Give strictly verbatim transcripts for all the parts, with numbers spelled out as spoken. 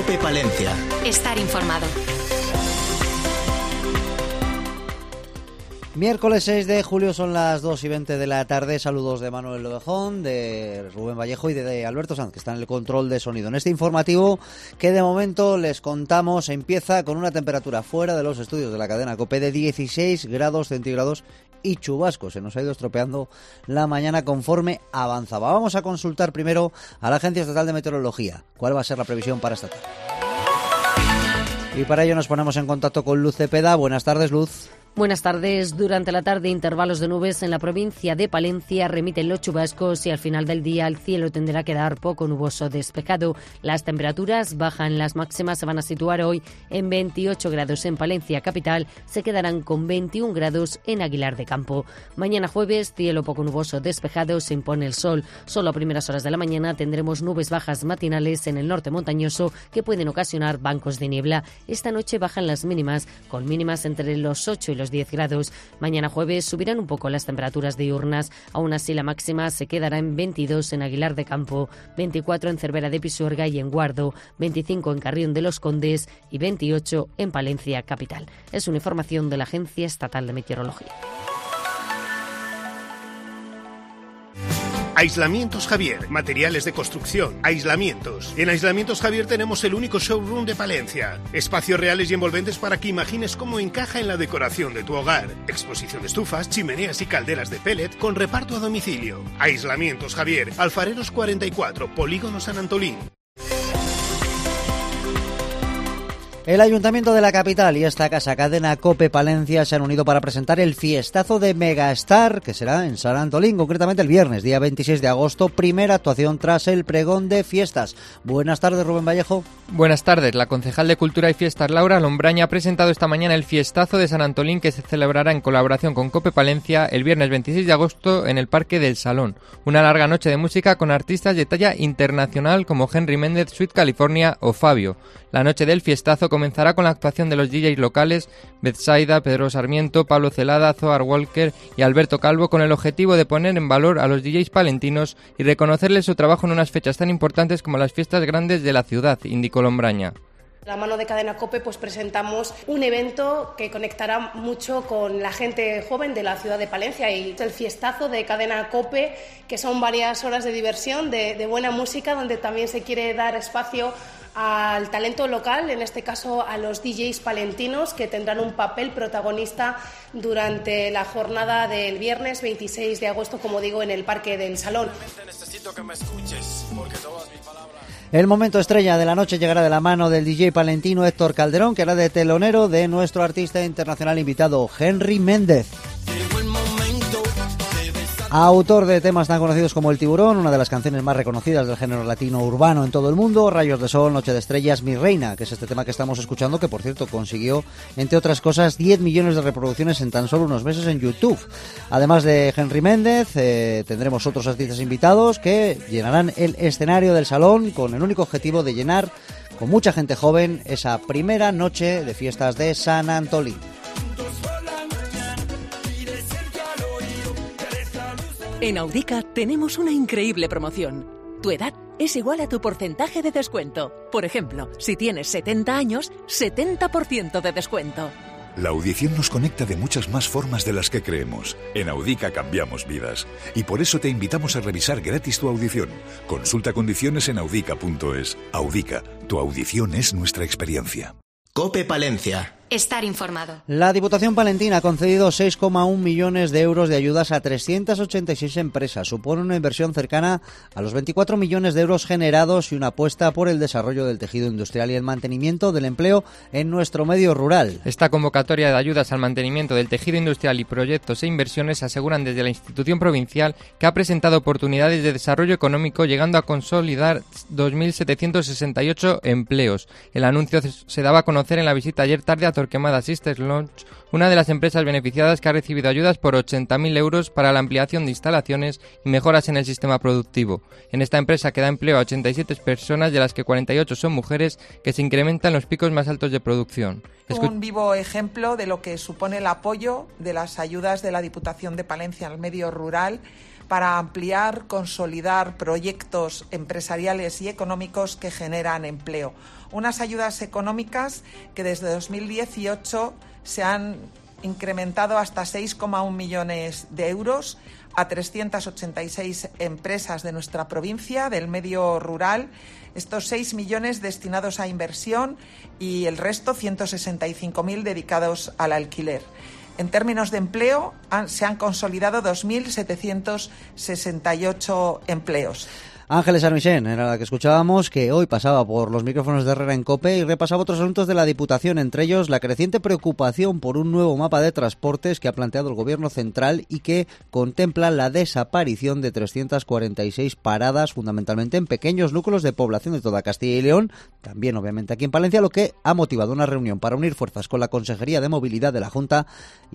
COPE Palencia. Estar informado. Miércoles seis de julio, son las dos y veinte de la tarde. Saludos de Manuel Lobejón, de Rubén Vallejo y de, de Alberto Sanz, que está en el control de sonido. En este informativo que de momento les contamos, empieza con una temperatura fuera de los estudios de la cadena COPE de dieciséis grados centígrados y chubascos. Se nos ha ido estropeando la mañana conforme avanzaba. Vamos a consultar primero a la Agencia Estatal de Meteorología cuál va a ser la previsión para esta tarde. Y para ello nos ponemos en contacto con Luz Cepeda. Buenas tardes, Luz. Buenas tardes. Durante la tarde, intervalos de nubes en la provincia de Palencia, remiten los chubascos y al final del día el cielo tendrá a quedar poco nuboso despejado. Las temperaturas bajan, las máximas se van a situar hoy en veintiocho grados en Palencia capital, se quedarán con veintiún grados en Aguilar de Campo. Mañana jueves, cielo poco nuboso despejado, se impone el sol. Solo a primeras horas de la mañana tendremos nubes bajas matinales en el norte montañoso que pueden ocasionar bancos de niebla. Esta noche bajan las mínimas, con mínimas entre los ocho y los diez grados. Mañana jueves subirán un poco las temperaturas diurnas. Aún así, la máxima se quedará en veintidós en Aguilar de Campo, veinticuatro en Cervera de Pisuerga y en Guardo, veinticinco en Carrión de los Condes y veintiocho en Palencia capital. Es una información de la Agencia Estatal de Meteorología. Aislamientos Javier, materiales de construcción, aislamientos. En Aislamientos Javier tenemos el único showroom de Palencia. Espacios reales y envolventes para que imagines cómo encaja en la decoración de tu hogar. Exposición de estufas, chimeneas y calderas de pellet con reparto a domicilio. Aislamientos Javier, Alfareros cuarenta y cuatro, Polígono San Antolín. El Ayuntamiento de la capital y esta casa cadena COPE Palencia se han unido para presentar el fiestazo de Megastar, que será en San Antolín, concretamente el viernes, día veintiséis de agosto, primera actuación tras el pregón de fiestas. Buenas tardes, Rubén Vallejo. Buenas tardes. La concejal de Cultura y Fiestas, Laura Lombraña, ha presentado esta mañana el fiestazo de San Antolín, que se celebrará en colaboración con COPE Palencia el viernes veintiséis de agosto en el Parque del Salón. Una larga noche de música con artistas de talla internacional como Henry Méndez, Sweet California o Fabio. La noche del fiestazo comenzará con la actuación de los D Js locales Betsaida, Pedro Sarmiento, Pablo Celada, Zohar Walker y Alberto Calvo, con el objetivo de poner en valor a los D Js palentinos y reconocerles su trabajo en unas fechas tan importantes como las fiestas grandes de la ciudad, indicó Lombraña. De la mano de Cadena COPE pues presentamos un evento que conectará mucho con la gente joven de la ciudad de Palencia, y es el fiestazo de Cadena COPE, que son varias horas de diversión, de, de buena música, donde también se quiere dar espacio al talento local, en este caso a los D Js palentinos, que tendrán un papel protagonista durante la jornada del viernes veintiséis de agosto, como digo, en el Parque del Salón. El momento estrella de la noche llegará de la mano del D J palentino Héctor Calderón, que hará de telonero de nuestro artista internacional invitado, Henry Méndez. Autor de temas tan conocidos como El Tiburón, una de las canciones más reconocidas del género latino urbano en todo el mundo, Rayos de Sol, Noche de Estrellas, Mi Reina, que es este tema que estamos escuchando, que por cierto consiguió, entre otras cosas, diez millones de reproducciones en tan solo unos meses en YouTube. Además de Henry Méndez, eh, tendremos otros artistas invitados que llenarán el escenario del salón con el único objetivo de llenar con mucha gente joven esa primera noche de fiestas de San Antolín. En Audica tenemos una increíble promoción. Tu edad es igual a tu porcentaje de descuento. Por ejemplo, si tienes setenta años, setenta por ciento de descuento. La audición nos conecta de muchas más formas de las que creemos. En Audica cambiamos vidas. Y por eso te invitamos a revisar gratis tu audición. Consulta condiciones en audica punto es. Audica, tu audición es nuestra experiencia. COPE Palencia. Estar informado. La Diputación palentina ha concedido seis coma uno millones de euros de ayudas a trescientas ochenta y seis empresas. Supone una inversión cercana a los veinticuatro millones de euros generados y una apuesta por el desarrollo del tejido industrial y el mantenimiento del empleo en nuestro medio rural. Esta convocatoria de ayudas al mantenimiento del tejido industrial y proyectos e inversiones aseguran desde la institución provincial que ha presentado oportunidades de desarrollo económico, llegando a consolidar dos mil setecientos sesenta y ocho empleos. El anuncio se daba a conocer en la visita ayer tarde a Torquemada Sisters Launch, una de las empresas beneficiadas que ha recibido ayudas por ochenta mil euros para la ampliación de instalaciones y mejoras en el sistema productivo. En esta empresa que da empleo a ochenta y siete personas, de las que cuarenta y ocho son mujeres, que se incrementan los picos más altos de producción. Escu- Un vivo ejemplo de lo que supone el apoyo de las ayudas de la Diputación de Palencia al medio rural para ampliar, consolidar proyectos empresariales y económicos que generan empleo. Unas ayudas económicas que desde dos mil dieciocho se han incrementado hasta seis coma uno millones de euros a trescientas ochenta y seis empresas de nuestra provincia, del medio rural. Estos seis millones destinados a inversión y el resto, ciento sesenta y cinco mil, dedicados al alquiler. En términos de empleo, han, se han consolidado dos mil setecientos sesenta y ocho empleos. Ángeles Armisen era la que escuchábamos, que hoy pasaba por los micrófonos de Herrera en COPE y repasaba otros asuntos de la Diputación, entre ellos la creciente preocupación por un nuevo mapa de transportes que ha planteado el Gobierno central y que contempla la desaparición de trescientas cuarenta y seis paradas, fundamentalmente en pequeños núcleos de población de toda Castilla y León, también obviamente aquí en Palencia, lo que ha motivado una reunión para unir fuerzas con la Consejería de Movilidad de la Junta,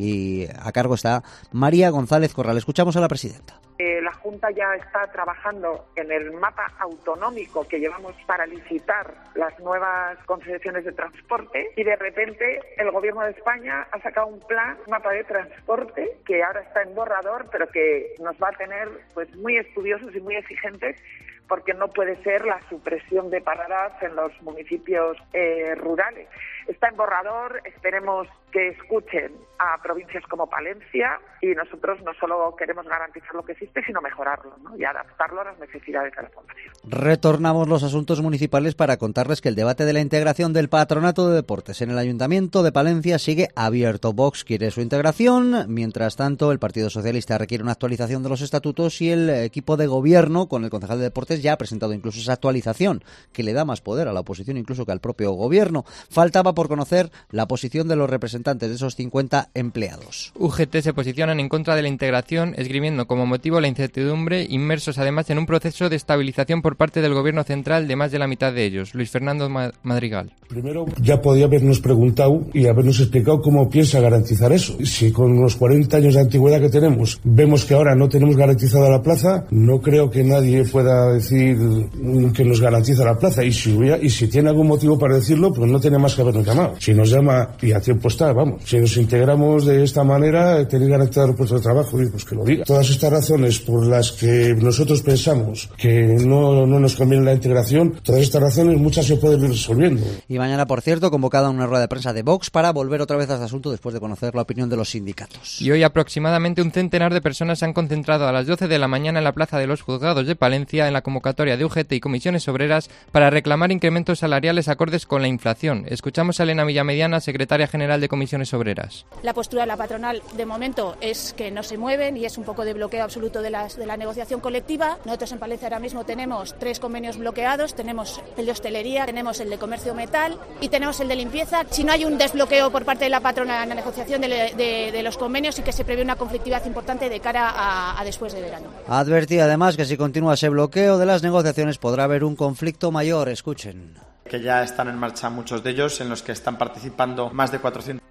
y a cargo está María González Corral. Escuchamos a la presidenta. Eh, la Junta ya está trabajando en el mapa autonómico que llevamos para licitar las nuevas concesiones de transporte y de repente el Gobierno de España ha sacado un plan, un mapa de transporte que ahora está en borrador, pero que nos va a tener pues muy estudiosos y muy exigentes, porque no puede ser la supresión de paradas en los municipios eh, rurales. Está en borrador, esperemos que escuchen a provincias como Palencia, y nosotros no solo queremos garantizar lo que existe, sino mejorarlo, ¿no? Y adaptarlo a las necesidades de la población. Retornamos los asuntos municipales para contarles que el debate de la integración del Patronato de Deportes en el Ayuntamiento de Palencia sigue abierto. Vox quiere su integración, mientras tanto el Partido Socialista requiere una actualización de los estatutos y el equipo de gobierno con el concejal de Deportes ya ha presentado incluso esa actualización que le da más poder a la oposición incluso que al propio gobierno. Faltaba por conocer la posición de los representantes de esos cincuenta empleados. U G T se posicionan en contra de la integración, esgrimiendo como motivo la incertidumbre, inmersos además en un proceso de estabilización por parte del gobierno central de más de la mitad de ellos. Luis Fernando Madrigal. Primero, ya podía habernos preguntado y habernos explicado cómo piensa garantizar eso. Si con los cuarenta años de antigüedad que tenemos vemos que ahora no tenemos garantizada la plaza, no creo que nadie pueda decir que nos garantiza la plaza. Y si hubiera, y si tiene algún motivo para decirlo, pues no tiene más que habernos llamado. Si nos llama, y a tiempo está, vamos. Si nos integramos de esta manera, tenéis garantizado el puesto de trabajo, y pues que lo diga. Todas estas razones por las que nosotros pensamos que no, no nos conviene la integración, todas estas razones, muchas se pueden ir resolviendo. Y mañana, por cierto, convocada una rueda de prensa de Vox para volver otra vez a este asunto después de conocer la opinión de los sindicatos. Y hoy aproximadamente un centenar de personas se han concentrado a las doce de la mañana en la Plaza de los Juzgados de Palencia en la convocatoria de U G T y comisiones obreras para reclamar incrementos salariales acordes con la inflación. Escuchamos a Elena Villamediana, secretaria general de comisiones obreras. La postura de la patronal de momento es que no se mueven y es un poco de bloqueo absoluto de, las, de la negociación colectiva. Nosotros en Palencia ahora mismo tenemos tres convenios bloqueados, tenemos el de hostelería, tenemos el de comercio metal y tenemos el de limpieza. Si no hay un desbloqueo por parte de la patronal en la negociación de, de, de los convenios, y que se prevé una conflictividad importante de cara a, a después de verano. Advertía además que si continúa ese bloqueo de las negociaciones podrá haber un conflicto mayor. Escuchen. Que ya están en marcha muchos de ellos, en los que están participando más de cuatrocientos.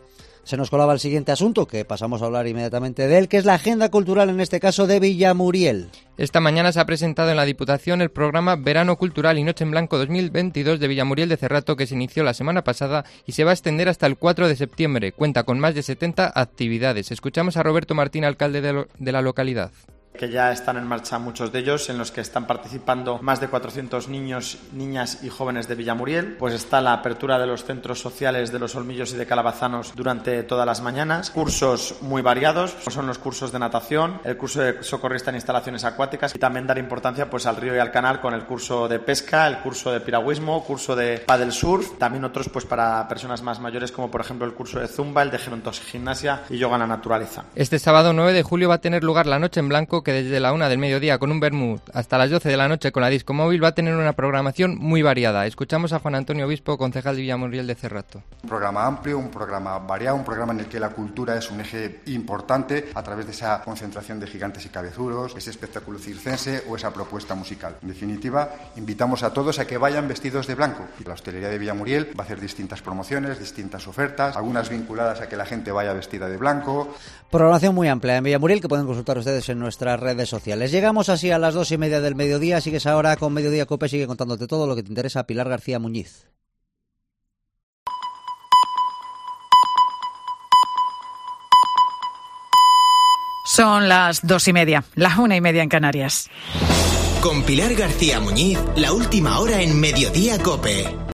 Se nos colaba el siguiente asunto, que pasamos a hablar inmediatamente de él, que es la agenda cultural, en este caso de Villamuriel. Esta mañana se ha presentado en la Diputación el programa Verano Cultural y Noche en Blanco dos mil veintidós de Villamuriel de Cerrato, que se inició la semana pasada y se va a extender hasta el cuatro de septiembre. Cuenta con más de setenta actividades. Escuchamos a Roberto Martín, alcalde de, lo, de la localidad. Que ya están en marcha muchos de ellos, en los que están participando más de cuatrocientos niños, niñas y jóvenes de Villamuriel. Pues está la apertura de los centros sociales de Los Olmillos y de Calabazanos durante todas las mañanas. Cursos muy variados, son los cursos de natación, el curso de socorrista en instalaciones acuáticas, y también dar importancia pues al río y al canal con el curso de pesca, el curso de piragüismo, curso de paddle surf, también otros pues para personas más mayores, como por ejemplo el curso de zumba, el de gerontogimnasia y yoga en la naturaleza. Este sábado nueve de julio va a tener lugar la Noche en Blanco, que desde la una del mediodía con un vermut hasta las doce de la noche con la disco móvil va a tener una programación muy variada. Escuchamos a Juan Antonio Obispo, concejal de Villamuriel de Cerrato. Un programa amplio, un programa variado, un programa en el que la cultura es un eje importante a través de esa concentración de gigantes y cabezudos, ese espectáculo circense o esa propuesta musical. En definitiva, invitamos a todos a que vayan vestidos de blanco. La hostelería de Villamuriel va a hacer distintas promociones, distintas ofertas, algunas vinculadas a que la gente vaya vestida de blanco. Programación muy amplia en Villamuriel que pueden consultar ustedes en nuestras redes sociales. Llegamos así a las dos y media del mediodía. Sigues ahora con Mediodía Cope, sigue contándote todo lo que te interesa. Pilar García Muñiz. Son las dos y media, las una y media en Canarias. Con Pilar García Muñiz, la última hora en Mediodía COPE.